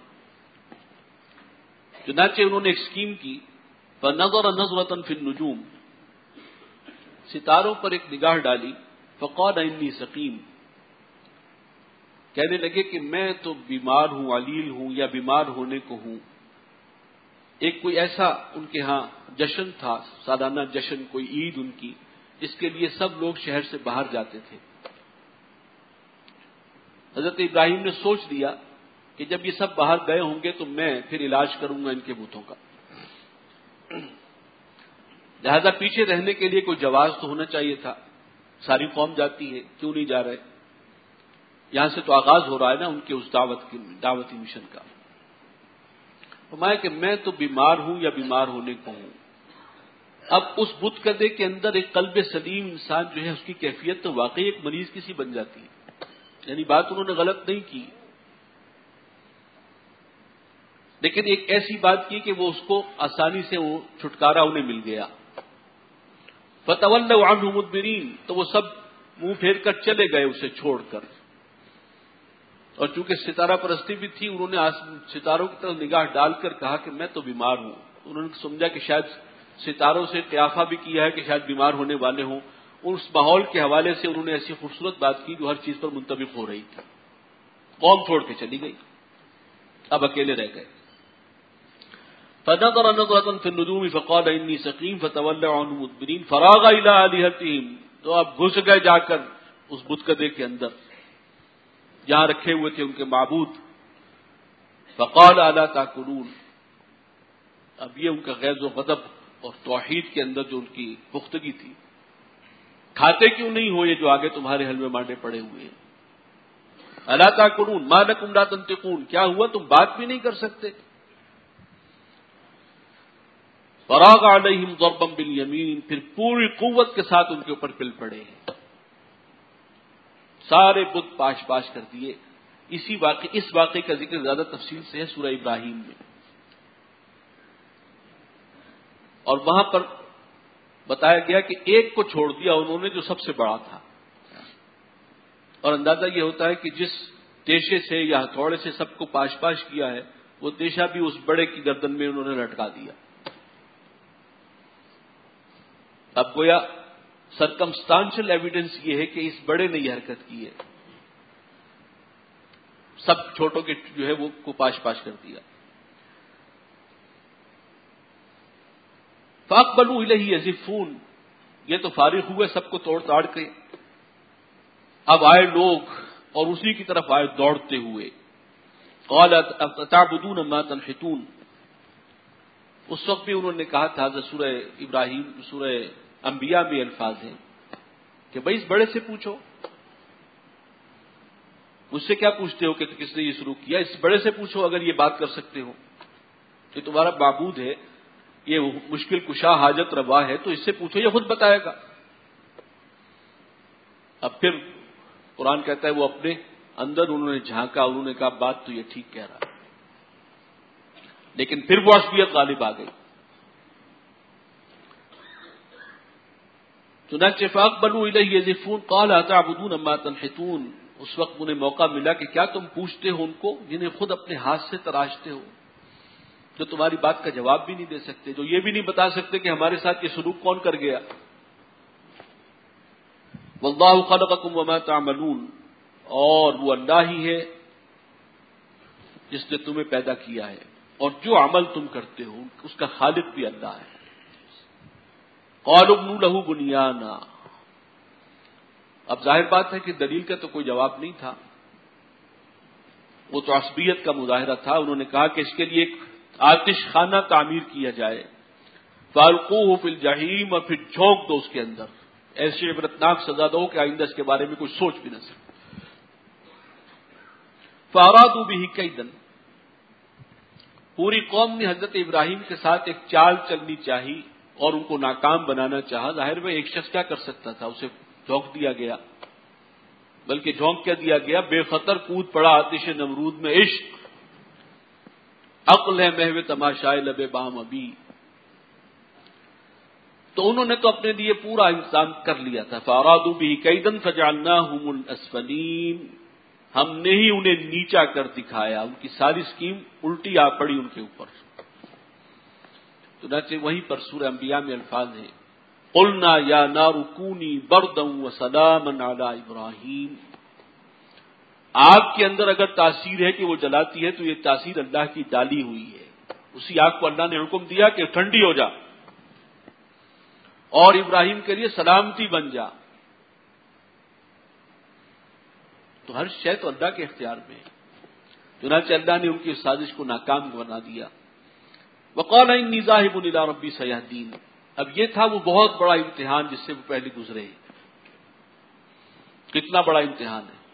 چنانچہ انہوں نے ایک اسکیم کی، فنظر نظرۃ فی النجوم، ستاروں پر ایک نگاہ ڈالی، فقال انی سقیم، کہنے لگے کہ میں تو بیمار ہوں، علیل ہوں یا بیمار ہونے کو ہوں۔ ایک کوئی ایسا ان کے ہاں جشن تھا، سالانہ جشن، کوئی عید ان کی، اس کے لیے سب لوگ شہر سے باہر جاتے تھے۔ حضرت ابراہیم نے سوچ لیا کہ جب یہ سب باہر گئے ہوں گے تو میں پھر علاج کروں گا ان کے بتوں کا، لہذا پیچھے رہنے کے لیے کوئی جواز تو ہونا چاہیے تھا۔ ساری قوم جاتی ہے، کیوں نہیں جا رہے؟ یہاں سے تو آغاز ہو رہا ہے نا ان کے اس دعوتی مشن کا۔ فرمایا کہ میں تو بیمار ہوں یا بیمار ہونے کو ہوں۔ اب اس بت کدے کے اندر ایک قلب سلیم انسان جو ہے اس کی کیفیت تو واقعی ایک مریض کسی بن جاتی ہے، یعنی بات انہوں نے غلط نہیں کی، لیکن ایک ایسی بات کی کہ وہ اس کو آسانی سے وہ چھٹکارا انہیں مل گیا۔ فَتَوَلَّوْا عَنْهُ مُدْبِرِينَ، تو وہ سب منہ پھیر کر چلے گئے اسے چھوڑ کر۔ اور چونکہ ستارہ پرستی بھی تھی، انہوں نے ستاروں کی طرف نگاہ ڈال کر کہا کہ میں تو بیمار ہوں۔ انہوں نے سمجھا کہ شاید ستاروں سے قیافہ بھی کیا ہے کہ شاید بیمار ہونے والے ہوں۔ اس ماحول کے حوالے سے انہوں نے ایسی خوبصورت بات کی جو ہر چیز پر منطبق ہو رہی تھی۔ قوم چھوڑ کے چلی گئی، اب اکیلے رہ گئے۔ فَنَظَرَ نَظْرَةً فِي النُّجُومِ فَقَالَ إِنِّي سَقِيمٌ فَتَوَلَّوْا عَنْهُ مُدْبِرِينَ فَرَاغَ إِلَىٰ آلِهَتِهِمْ، تو اب گھس گئے جا کر اس بت کدے کے اندر جہاں رکھے ہوئے تھے ان کے معبود۔ فَقَالَ أَلَا تَأْكُلُونَ، اب یہ ان کا غیظ و غضب اور توحید کے اندر جو ان کی پختگی تھی، کھاتے کیوں نہیں ہو یہ جو آگے تمہارے حلوے مانڈے پڑے ہوئے ہیں؟ أَلَا تَأْكُلُونَ مَا لَكُمْ لَا تَنطِقُونَ، کیا ہوا تم بات بھی نہیں کر سکتے؟ فراغ علیہم ضربا بالیمین، پھر پوری قوت کے ساتھ ان کے اوپر پل پڑے ہیں، سارے بت پاش پاش کر دیے۔ اس واقعے کا ذکر زیادہ تفصیل سے ہے سورہ ابراہیم میں، اور وہاں پر بتایا گیا کہ ایک کو چھوڑ دیا انہوں نے جو سب سے بڑا تھا، اور اندازہ یہ ہوتا ہے کہ جس تیشے سے یا ہتھوڑے سے سب کو پاش پاش کیا ہے وہ تیشہ بھی اس بڑے کی گردن میں انہوں نے لٹکا دیا۔ اب گویا سرکمسٹانشل ایویڈنس یہ ہے کہ اس بڑے نے یہ حرکت کی ہے، سب چھوٹوں کے جو ہے وہ کو پاش پاش کر دیا۔ فَأَقْبَلُوا إِلَيْهِ يَزِفُّونَ، یہ تو فارغ ہوئے سب کو توڑ تاڑ کے، اب آئے لوگ اور اسی کی طرف آئے دوڑتے ہوئے۔ قَالَ أَتَعْبُدُونَ مَا تَنْحِتُونَ، اس وقت بھی انہوں نے کہا تھا، سورہ ابراہیم سورہ انبیاء میں الفاظ ہیں کہ بھائی اس بڑے سے پوچھو، مجھ سے کیا پوچھتے ہو کہ کس نے یہ شروع کیا؟ اس بڑے سے پوچھو اگر یہ بات کر سکتے ہو، کہ تمہارا معبود ہے، یہ مشکل کشا حاجت روا ہے، تو اس سے پوچھو، یہ خود بتائے گا۔ اب پھر قرآن کہتا ہے وہ اپنے اندر انہوں نے جھانکا، انہوں نے کہا بات تو یہ ٹھیک کہہ رہا ہے، لیکن پھر وہ عصبیت غالب آ گئی۔ چنانچہ فَأَقْبَلُوا إِلَيْهِ يَزِفُّونَ قَالَ أَتَعْبُدُونَ مَا تَنْحِتُونَ، اس وقت انہیں موقع ملا کہ کیا تم پوچھتے ہو ان کو جنہیں خود اپنے ہاتھ سے تراشتے ہو، جو تمہاری بات کا جواب بھی نہیں دے سکتے، جو یہ بھی نہیں بتا سکتے کہ ہمارے ساتھ یہ سلوک کون کر گیا۔ وَاللَّهُ خَلَقَكُمْ وَمَا تَعْمَلُونَ، اور وہ اللہ ہی ہے جس نے تمہیں پیدا کیا ہے، اور جو عمل تم کرتے ہو اس کا خالق بھی اللہ ہے۔ قَالُوا ابْنُوا لَهُ بُنْيَانًا، اب ظاہر بات ہے کہ دلیل کا تو کوئی جواب نہیں تھا، وہ تو عصبیت کا مظاہرہ تھا۔ انہوں نے کہا کہ اس کے لیے ایک آتش خانہ تعمیر کیا جائے، فَأَلْقُوهُ فِي الْجَحِيمِ، اور پھر جھونک دو اس کے اندر، ایسی عبرتناک سزا دو کہ آئندہ اس کے بارے میں کوئی سوچ بھی نہ سکے۔ فَأَرَادُوا بِهِ كَيْدًا، پوری قوم نے حضرت ابراہیم کے ساتھ ایک چال چلنی چاہی اور ان کو ناکام بنانا چاہا۔ ظاہر میں ایک شخص کیا کر سکتا تھا، اسے جھونک دیا گیا، بلکہ جھونک کیا دیا گیا، بے خطر کود پڑا آتش نمرود میں، عشق عقل ہے محو تماشائے لب بام ابھی، تو انہوں نے تو اپنے لیے پورا انتظام کر لیا تھا۔ فَأَرَادُوا بِهِ كَيْدًا فَجَعَلْنَاهُمُ الْأَسْفَلِينَ، ہم نے ہی انہیں نیچا کر دکھایا، ان کی ساری سکیم الٹی آ پڑی ان کے اوپر۔ چنانچہ وہیں پر سورہ انبیاء میں الفاظ ہیں، قُلْنَا يَا نَارُ كُونِي بَرْدًا وَسَلَامًا عَلَىٰ إِبْرَاهِيمَ، آگ کے اندر اگر تاثیر ہے کہ وہ جلاتی ہے تو یہ تاثیر اللہ کی ڈالی ہوئی ہے، اسی آگ کو اللہ نے حکم دیا کہ ٹھنڈی ہو جا۔ اور ابراہیم کے لیے سلامتی بن جا. تو ہر شے تو اللہ کے اختیار میں ہے. چنانچہ اللہ نے ان کی سازش کو ناکام بنا دیا. وقال انی ذاہب الی ربی سیہدین. اب یہ تھا وہ بہت بڑا امتحان جس سے وہ پہلے گزرے. کتنا بڑا امتحان ہے.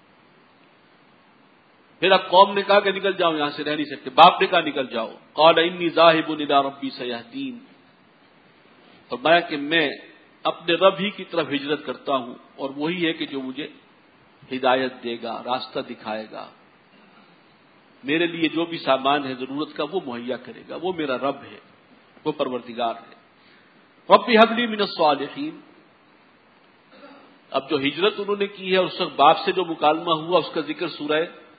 پھر اب قوم نے کہا کہ نکل جاؤ یہاں سے، رہ نہیں سکتے. باپ نے کہا نکل جاؤ. قال انی ذاہب الی ربی سیہدین. فرمایا کہ میں اپنے رب ہی کی طرف ہجرت کرتا ہوں، اور وہی ہے کہ جو مجھے ہدایت دے گا، راستہ دکھائے گا. میرے لیے جو بھی سامان ہے ضرورت کا وہ مہیا کرے گا. وہ میرا رب ہے، وہ پروردگار ہے. رب ہب لی من الصالحین. اب جو ہجرت انہوں نے کی ہے اس وقت باپ سے جو مکالمہ ہوا اس کا ذکر سورہ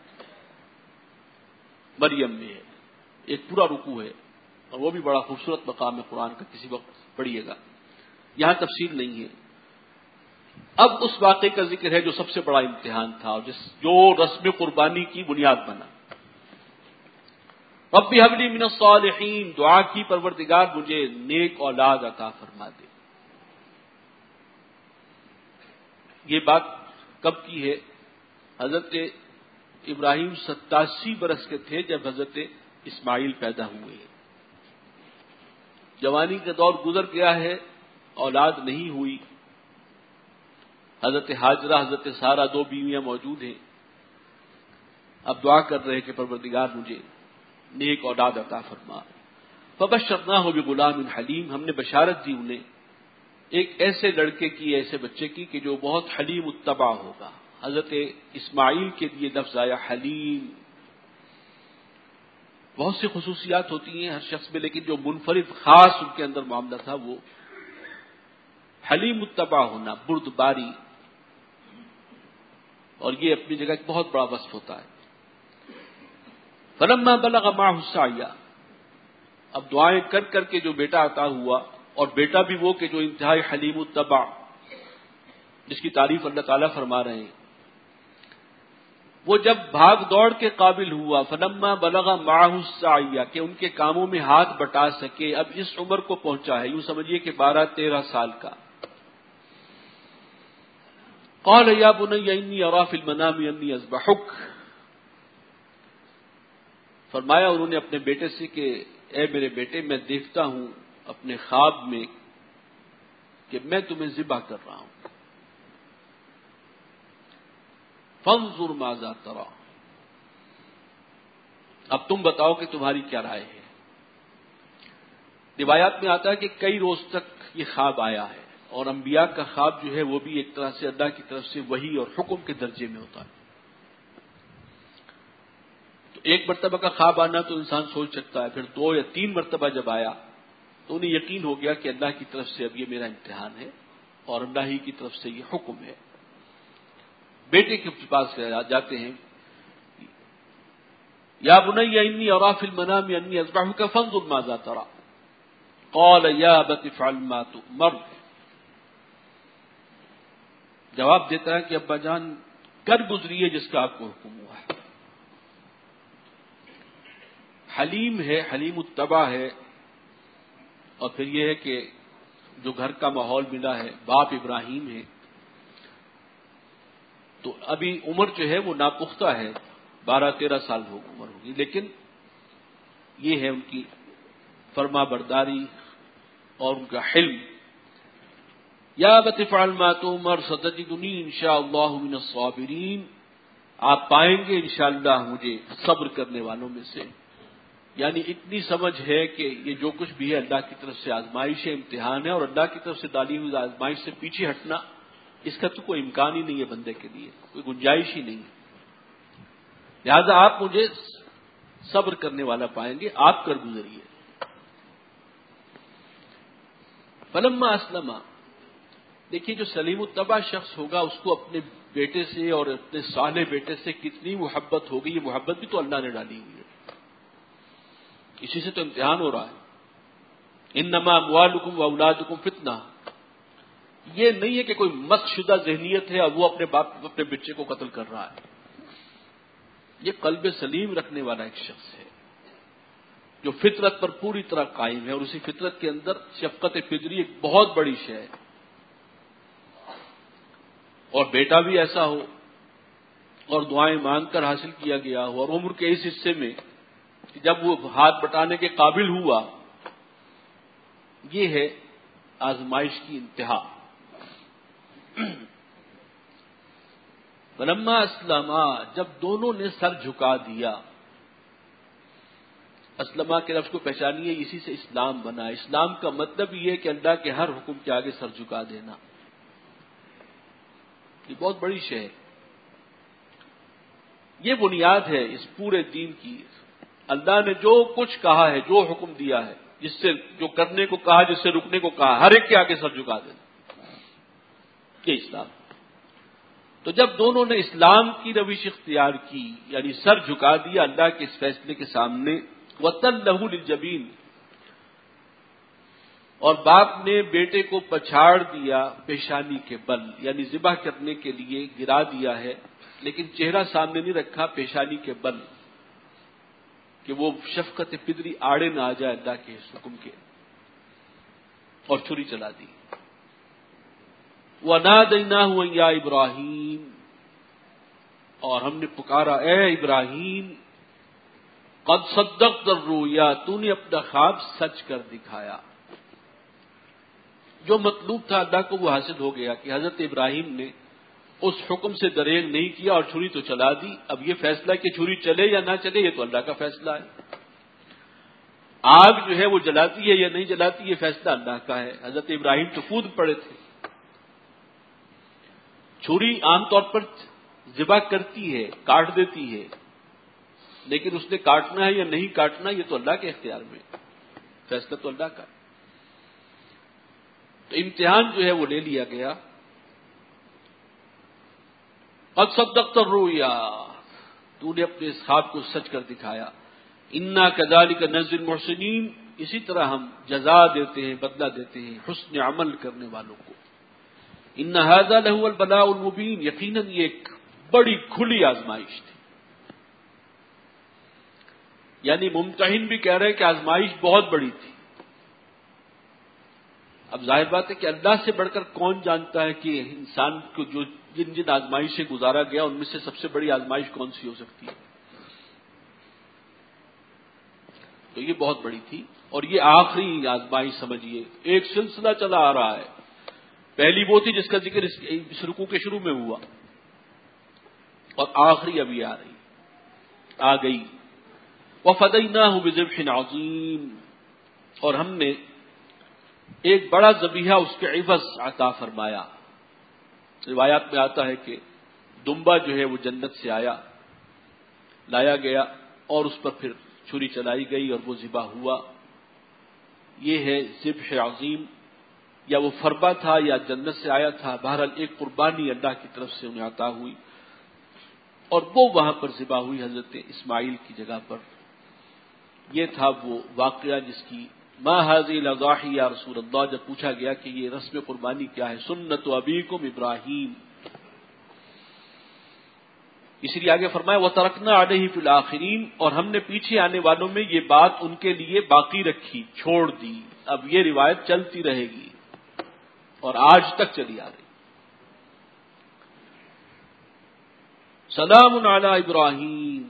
مریم میں ہے. ایک پورا رکوع ہے اور وہ بھی بڑا خوبصورت مقام ہے قرآن کا، کسی وقت پڑھیے گا. یہاں تفصیل نہیں ہے. اب اس واقعے کا ذکر ہے جو سب سے بڑا امتحان تھا اور جو رسم قربانی کی بنیاد بنا. رب ہب لی من الصالحین. دعا کی پروردگار مجھے نیک اولاد عطا فرما دے. یہ بات کب کی ہے؟ حضرت ابراہیم 87 برس کے تھے جب حضرت اسماعیل پیدا ہوئے. جوانی کا دور گزر گیا ہے، اولاد نہیں ہوئی. حضرت ہاجرہ، حضرت سارہ، 2 بیویاں موجود ہیں. اب دعا کر رہے کہ پروردگار مجھے نیک اولاد عطا فرما. فبشرناہ بغلام حلیم. ہم نے بشارت دی انہیں ایک ایسے لڑکے کی، ایسے بچے کی کہ جو بہت حلیم متبع ہوگا. حضرت اسماعیل کے لیے لفظ آیا حلیم. بہت سی خصوصیات ہوتی ہیں ہر شخص میں، لیکن جو منفرد خاص ان کے اندر معاملہ تھا وہ حلیم متبع ہونا، بردباری. اور یہ اپنی جگہ ایک بہت بڑا وصف ہوتا ہے. فلما بلغ معه السعي. اب دعائیں کر کر کے جو بیٹا عطا ہوا، اور بیٹا بھی وہ کہ جو انتہائی حلیم الطبع، جس کی تعریف اللہ تعالیٰ فرما رہے ہیں. وہ جب بھاگ دوڑ کے قابل ہوا، فلما بلغ معه السعي، کہ ان کے کاموں میں ہاتھ بٹا سکے. اب اس عمر کو پہنچا ہے، یوں سمجھیے کہ 12-13 سال کا. قال یا بنی انی ارى في المنام انی اذبحک. فرمایا انہوں نے اپنے بیٹے سے کہ اے میرے بیٹے، میں دیکھتا ہوں اپنے خواب میں کہ میں تمہیں ذبح کر رہا ہوں. فانظر ماذا ترى. اب تم بتاؤ کہ تمہاری کیا رائے ہے. روایات میں آتا ہے کہ کئی روز تک یہ خواب آیا ہے، اور انبیاء کا خواب جو ہے وہ بھی ایک طرح سے اللہ کی طرف سے وحی اور حکم کے درجے میں ہوتا ہے. تو ایک مرتبہ کا خواب آنا تو انسان سوچ سکتا ہے، پھر 2 یا 3 مرتبہ جب آیا تو انہیں یقین ہو گیا کہ اللہ کی طرف سے اب یہ میرا امتحان ہے اور اللہ ہی کی طرف سے یہ حکم ہے. بیٹے کے پاس جاتے ہیں. یا بنی انی ارى في المنام انی اذبحک فانظر ماذا ترى. قال یا ابت افعل ما تؤمر. جواب دیتا ہے کہ ابا جان کر گزریے جس کا آپ کو حکم ہوا ہے. حلیم ہے، حلیم الطبع ہے. اور پھر یہ ہے کہ جو گھر کا ماحول ملا ہے، باپ ابراہیم ہے، تو ابھی عمر جو ہے وہ ناپختہ ہے، 12-13 سال عمر ہوگی، لیکن یہ ہے ان کی فرما برداری اور ان کا حلم. یا ابت افعل ما تؤمر ستجدنی انشاء اللہ من الصابرین. آپ پائیں گے انشاءاللہ مجھے صبر کرنے والوں میں سے. یعنی اتنی سمجھ ہے کہ یہ جو کچھ بھی ہے اللہ کی طرف سے آزمائش ہے، امتحان ہے، اور اللہ کی طرف سے ڈالی ہوئی آزمائش سے پیچھے ہٹنا اس کا تو کوئی امکان ہی نہیں ہے بندے کے لیے، کوئی گنجائش ہی نہیں ہے. لہذا آپ مجھے صبر کرنے والا پائیں گے، آپ کر گزریے. فلما اسلم. دیکھیے جو سلیم الطبع شخص ہوگا اس کو اپنے بیٹے سے اور اپنے صالح بیٹے سے کتنی محبت ہوگی. یہ محبت بھی تو اللہ نے ڈالی ہوئی ہے، اسی سے تو امتحان ہو رہا ہے. انما اموالکم واولادکم فتنہ. یہ نہیں ہے کہ کوئی مست شدہ ذہنیت ہے اور وہ اپنے بچے کو قتل کر رہا ہے. یہ قلب سلیم رکھنے والا ایک شخص ہے. جو فطرت پر پوری طرح قائم ہے، اور اسی فطرت کے اندر شفقت فطری ایک بہت بڑی شے ہے. اور بیٹا بھی ایسا ہو اور دعائیں مانگ کر حاصل کیا گیا ہو، اور عمر کے اس حصے میں جب وہ ہاتھ بٹانے کے قابل ہوا، یہ ہے آزمائش کی انتہا. فلما اسلما، جب دونوں نے سر جھکا دیا. اسلمہ کے لفظ کو پہچانیے، اسی سے اسلام بنا. اسلام کا مطلب یہ ہے کہ اللہ کے ہر حکم کے آگے سر جھکا دینا. یہ بہت بڑی شے ہے. یہ بنیاد ہے اس پورے دین کی. اللہ نے جو کچھ کہا ہے، جو حکم دیا ہے، جس سے جو کرنے کو کہا، جس سے رکنے کو کہا، ہر ایک کے آگے سر جھکا دینا. یہ اسلام. تو جب دونوں نے اسلام کی روش اختیار کی، یعنی سر جھکا دیا اللہ کے اس فیصلے کے سامنے، وَتَلَّهُ لِلْجَبِينِ، اور باپ نے بیٹے کو پچھاڑ دیا پیشانی کے بل، یعنی ذبح کرنے کے لیے گرا دیا ہے، لیکن چہرہ سامنے نہیں رکھا، پیشانی کے بل، کہ وہ شفقت فطری آڑے نہ آ جائے اللہ کے اس حکم کے، اور چھری چلا دی. وَنَادَيْنَاهُ يَا إِبْرَاهِيمُ، اور ہم نے پکارا اے ابراہیم، قد صدقت الرؤیا، تو نے اپنا خواب سچ کر دکھایا. جو مطلوب تھا اللہ کو وہ حاصل ہو گیا کہ حضرت ابراہیم نے اس حکم سے دریغ نہیں کیا اور چھری تو چلا دی. اب یہ فیصلہ کہ چھری چلے یا نہ چلے، یہ تو اللہ کا فیصلہ ہے. آگ جو ہے وہ جلاتی ہے یا نہیں جلاتی، یہ فیصلہ اللہ کا ہے. حضرت ابراہیم تو کود پڑے تھے. چھری عام طور پر ذبح کرتی ہے، کاٹ دیتی ہے، لیکن اس نے کاٹنا ہے یا نہیں کاٹنا یہ تو اللہ کے اختیار میں، فیصلہ تو اللہ کا. تو امتحان جو ہے وہ لے لیا گیا. قد صدقت الرؤیا، تو نے اپنے اس خواب کو سچ کر دکھایا. انا کذالک نجزی المحسنین، اسی طرح ہم جزا دیتے ہیں، بدلہ دیتے ہیں حسن عمل کرنے والوں کو. ان ھذا لہو البلاء المبین، یقیناً یہ ایک بڑی کھلی آزمائش تھی. یعنی ممتحن بھی کہہ رہے ہیں کہ آزمائش بہت بڑی تھی. اب ظاہر بات ہے کہ اللہ سے بڑھ کر کون جانتا ہے کہ انسان کو جو جن جن آزمائش سے گزارا گیا ان میں سے سب سے بڑی آزمائش کون سی ہو سکتی ہے. تو یہ بہت بڑی تھی، اور یہ آخری آزمائش سمجھیے. ایک سلسلہ چلا آ رہا ہے. پہلی وہ تھی جس کا ذکر اس رکوع کے شروع میں ہوا، اور آخری ابھی آ گئی. وَفَدَيْنَاهُ بِذِبْحٍ عَظِيمٍ، اور ہم نے ایک بڑا ذبیحہ اس کے عوض عطا فرمایا. روایات میں آتا ہے کہ دمبا جو ہے وہ جنت سے لایا گیا، اور اس پر پھر چھری چلائی گئی اور وہ ذبح ہوا. یہ ہے ذبح عظیم، یا وہ فربا تھا یا جنت سے آیا تھا، بہرحال ایک قربانی اللہ کی طرف سے انہیں عطا ہوئی، اور وہ وہاں پر ذبح ہوئی حضرت اسماعیل کی جگہ پر. یہ تھا وہ واقعہ جس کی ما ھذی الاضاحی یا رسول اللہ، جب پوچھا گیا کہ یہ رسم قربانی کیا ہے. سنت ابیکم ابراہیم. اسی لیے آگے فرمایا وَتَرَكْنَا عَلَيْهِ فِي الْآخِرِينَ، اور ہم نے پیچھے آنے والوں میں یہ بات ان کے لیے باقی رکھی، چھوڑ دی. اب یہ روایت چلتی رہے گی اور آج تک چلی آ رہی. سلام علی ابراہیم،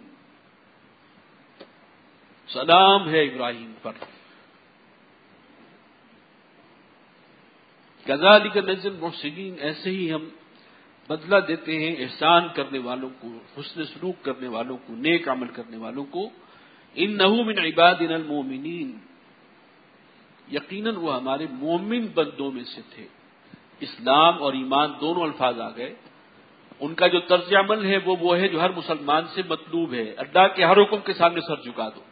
سلام ہے ابراہیم پر. کذالک نجزی المحسنین، ایسے ہی ہم بدلہ دیتے ہیں احسان کرنے والوں کو، حسن سلوک کرنے والوں کو، نیک عمل کرنے والوں کو. انہ من عبادنا المؤمنین، یقیناً وہ ہمارے مومن بندوں میں سے تھے. اسلام اور ایمان دونوں الفاظ آ گئے. ان کا جو طرز عمل ہے وہ ہے جو ہر مسلمان سے مطلوب ہے. اللہ کے ہر حکم کے سامنے سر جھکا دو،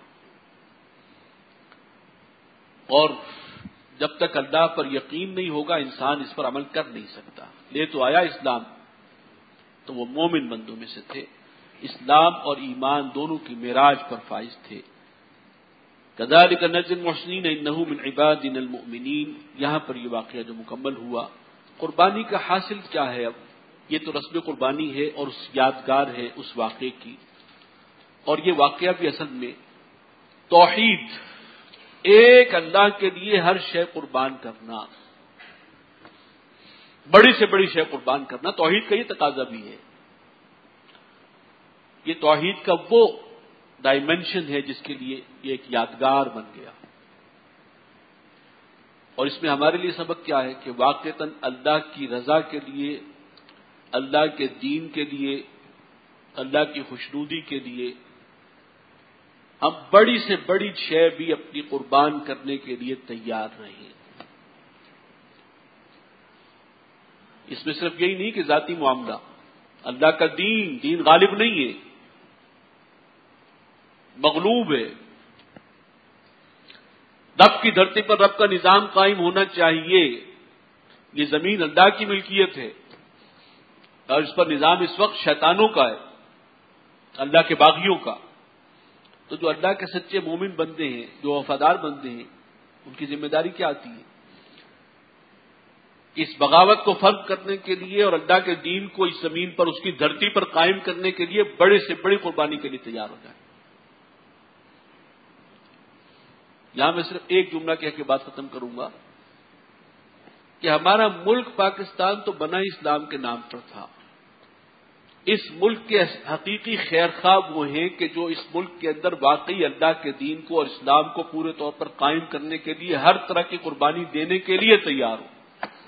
اور جب تک اللہ پر یقین نہیں ہوگا انسان اس پر عمل کر نہیں سکتا. لے تو آیا اسلام، تو وہ مومن بندوں میں سے تھے. اسلام اور ایمان دونوں کی معراج پر فائز تھے. کذالک نجزی المحسنین انہ من عبادنا المؤمنین. یہاں پر یہ واقعہ جو مکمل ہوا. قربانی کا حاصل کیا ہے؟ اب یہ تو رسم قربانی ہے اور اس یادگار ہے اس واقعے کی. اور یہ واقعہ بھی اصل میں توحید، ایک اللہ کے لیے ہر شے قربان کرنا، بڑی سے بڑی شے قربان کرنا، توحید کا یہ تقاضا بھی ہے. یہ توحید کا وہ ڈائمنشن ہے جس کے لیے یہ ایک یادگار بن گیا. اور اس میں ہمارے لیے سبق کیا ہے کہ واقعتاً اللہ کی رضا کے لیے، اللہ کے دین کے لیے، اللہ کی خوشنودی کے لیے ہم بڑی سے بڑی شے بھی اپنی قربان کرنے کے لیے تیار رہیں. اس میں صرف یہی نہیں کہ ذاتی معاملہ، اللہ کا دین غالب نہیں ہے، مغلوب ہے. رب کی دھرتی پر رب کا نظام قائم ہونا چاہیے. یہ زمین اللہ کی ملکیت ہے اور اس پر نظام اس وقت شیطانوں کا ہے، اللہ کے باغیوں کا. تو جو اللہ کے سچے مومن بندے ہیں، جو وفادار بندے ہیں، ان کی ذمہ داری کیا آتی ہے؟ اس بغاوت کو فرق کرنے کے لیے اور اللہ کے دین کو اس زمین پر، اس کی دھرتی پر قائم کرنے کے لیے بڑے سے بڑی قربانی کے لیے تیار ہو جائے. یہاں میں صرف ایک جملہ کہہ کے بات ختم کروں گا کہ ہمارا ملک پاکستان تو بنا ہی اسلام کے نام پر تھا. اس ملک کے حقیقی خیر خواہ وہ ہیں کہ جو اس ملک کے اندر واقعی اللہ کے دین کو اور اسلام کو پورے طور پر قائم کرنے کے لیے ہر طرح کی قربانی دینے کے لیے تیار ہو.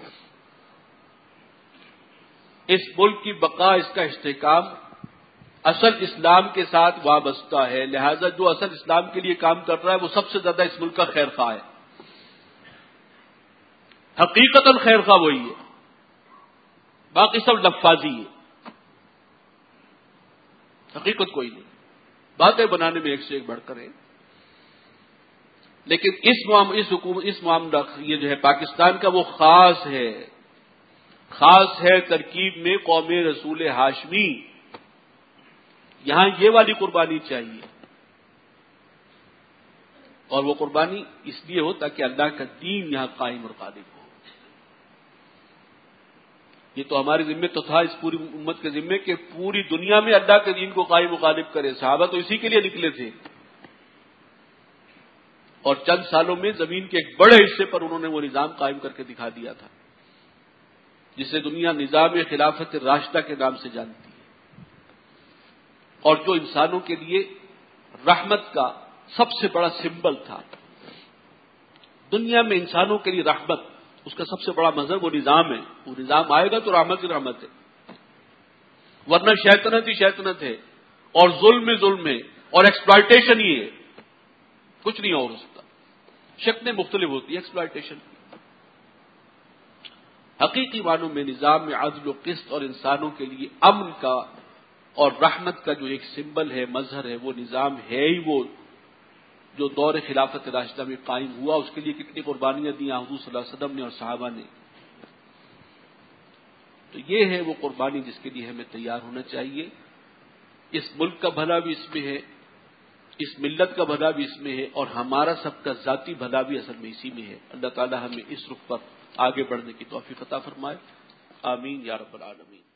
اس ملک کی بقا، اس کا استحکام اصل اسلام کے ساتھ وابستہ ہے. لہذا جو اصل اسلام کے لیے کام کر رہا ہے وہ سب سے زیادہ اس ملک کا خیر خواہ ہے. حقیقتاً خیر خواہ وہی ہے، باقی سب لفاظی ہے، حقیقت کوئی نہیں. باتیں بنانے میں ایک سے ایک بڑھ کر ہے. لیکن اس معاملہ یہ جو ہے پاکستان کا وہ خاص ہے ترکیب میں قوم رسول ہاشمی. یہاں یہ والی قربانی چاہیے، اور وہ قربانی اس لیے ہو تاکہ اللہ کا دین یہاں قائم اور غالب ہو. یہ تو ہمارے ذمہ تو تھا، اس پوری امت کے ذمہ کہ پوری دنیا میں اللہ کے دین کو قائم و غالب کرے. صحابہ تو اسی کے لیے نکلے تھے، اور چند سالوں میں زمین کے ایک بڑے حصے پر انہوں نے وہ نظام قائم کر کے دکھا دیا تھا جسے دنیا نظام خلافت راشدہ کے نام سے جانتی ہے، اور جو انسانوں کے لیے رحمت کا سب سے بڑا سمبل تھا. دنیا میں انسانوں کے لیے رحمت، اس کا سب سے بڑا مظہر وہ نظام ہے. وہ نظام آئے گا تو رحمت ہی رحمت ہے، ورنہ شیطنت ہی شیطنت ہے، اور ظلم ہے، اور ایکسپلائٹیشن ہی ہے. کچھ نہیں اور ہو سکتا. شکلیں مختلف ہوتی ہے ایکسپلائٹیشن کی. حقیقی معنوں میں نظام میں عدل و قسط اور انسانوں کے لیے امن کا اور رحمت کا جو ایک سمبل ہے، مظہر ہے، وہ نظام ہے ہی وہ جو دور خلافت راشدہ میں قائم ہوا. اس کے لیے کتنی قربانیاں دی حضور صلی اللہ علیہ وسلم نے اور صحابہ نے. تو یہ ہے وہ قربانی جس کے لیے ہمیں تیار ہونا چاہیے. اس ملک کا بھلا بھی اس میں ہے، اس ملت کا بھلا بھی اس میں ہے، اور ہمارا سب کا ذاتی بھلا بھی اصل میں اسی میں ہے. اللہ تعالی ہمیں اس رخ پر آگے بڑھنے کی توفیق عطا فرمائے. آمین یا رب العالمین.